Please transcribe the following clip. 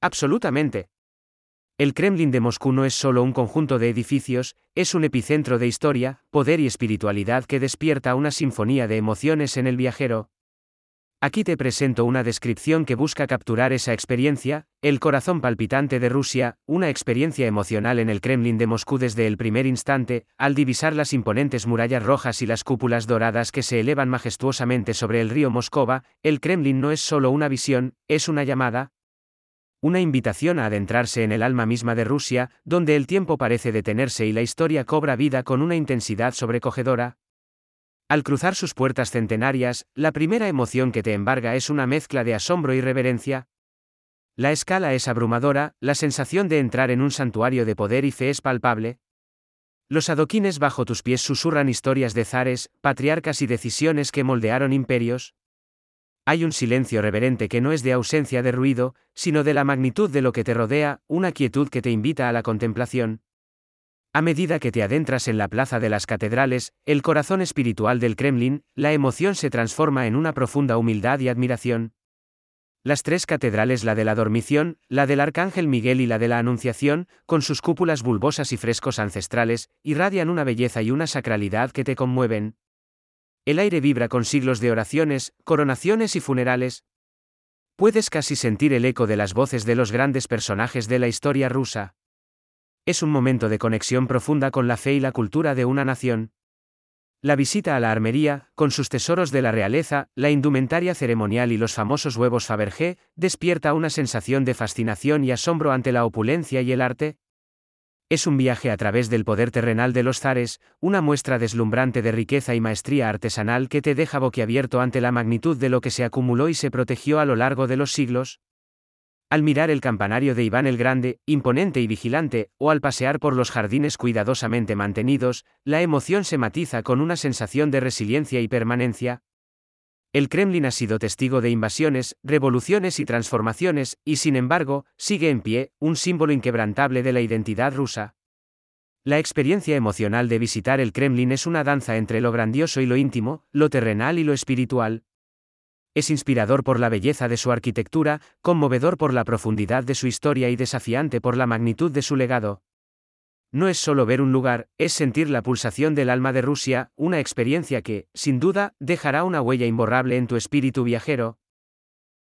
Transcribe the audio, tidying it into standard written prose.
Absolutamente. El Kremlin de Moscú no es solo un conjunto de edificios, es un epicentro de historia, poder y espiritualidad que despierta una sinfonía de emociones en el viajero. Aquí te presento una descripción que busca capturar esa experiencia, el corazón palpitante de Rusia, una experiencia emocional en el Kremlin de Moscú desde el primer instante, al divisar las imponentes murallas rojas y las cúpulas doradas que se elevan majestuosamente sobre el río Moscova. El Kremlin no es solo una visión, es una llamada, una invitación a adentrarse en el alma misma de Rusia, donde el tiempo parece detenerse y la historia cobra vida con una intensidad sobrecogedora. Al cruzar sus puertas centenarias, la primera emoción que te embarga es una mezcla de asombro y reverencia. La escala es abrumadora, la sensación de entrar en un santuario de poder y fe es palpable. Los adoquines bajo tus pies susurran historias de zares, patriarcas y decisiones que moldearon imperios. Hay un silencio reverente que no es de ausencia de ruido, sino de la magnitud de lo que te rodea, una quietud que te invita a la contemplación. A medida que te adentras en la plaza de las catedrales, el corazón espiritual del Kremlin, la emoción se transforma en una profunda humildad y admiración. Las tres catedrales, la de la Dormición, la del Arcángel Miguel y la de la Anunciación, con sus cúpulas bulbosas y frescos ancestrales, irradian una belleza y una sacralidad que te conmueven. El aire vibra con siglos de oraciones, coronaciones y funerales. Puedes casi sentir el eco de las voces de los grandes personajes de la historia rusa. Es un momento de conexión profunda con la fe y la cultura de una nación. La visita a la armería, con sus tesoros de la realeza, la indumentaria ceremonial y los famosos huevos Fabergé, despierta una sensación de fascinación y asombro ante la opulencia y el arte. Es un viaje a través del poder terrenal de los zares, una muestra deslumbrante de riqueza y maestría artesanal que te deja boquiabierto ante la magnitud de lo que se acumuló y se protegió a lo largo de los siglos. Al mirar el campanario de Iván el Grande, imponente y vigilante, o al pasear por los jardines cuidadosamente mantenidos, la emoción se matiza con una sensación de resiliencia y permanencia. El Kremlin ha sido testigo de invasiones, revoluciones y transformaciones, y sin embargo, sigue en pie, un símbolo inquebrantable de la identidad rusa. La experiencia emocional de visitar el Kremlin es una danza entre lo grandioso y lo íntimo, lo terrenal y lo espiritual. Es inspirador por la belleza de su arquitectura, conmovedor por la profundidad de su historia y desafiante por la magnitud de su legado. No es solo ver un lugar, es sentir la pulsación del alma de Rusia, una experiencia que, sin duda, dejará una huella imborrable en tu espíritu viajero.